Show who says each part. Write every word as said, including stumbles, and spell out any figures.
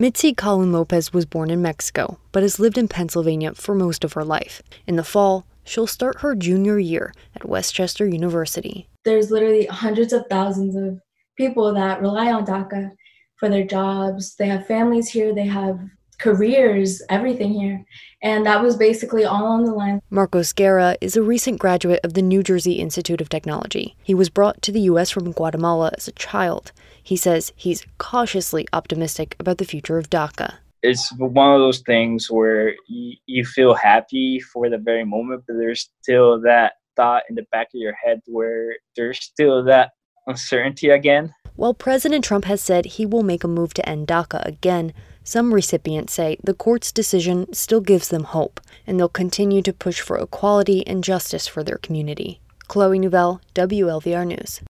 Speaker 1: Mitzi Colin Lopez was born in Mexico, but has lived in Pennsylvania for most of her life. In the fall, she'll start her junior year at West Chester University.
Speaker 2: There's literally hundreds of thousands of people that rely on DACA for their jobs. They have families here, they have careers, everything here. And that was basically all on the line.
Speaker 1: Marcos Guerra is a recent graduate of the New Jersey Institute of Technology. He was brought to the U S from Guatemala as a child. He says he's cautiously optimistic about the future of DACA.
Speaker 3: It's one of those things where you, you feel happy for the very moment, but there's still that thought in the back of your head where there's still that uncertainty again.
Speaker 1: While President Trump has said he will make a move to end DACA again, some recipients say the court's decision still gives them hope, and they'll continue to push for equality and justice for their community. Chloe Nouvelle, W L V R News.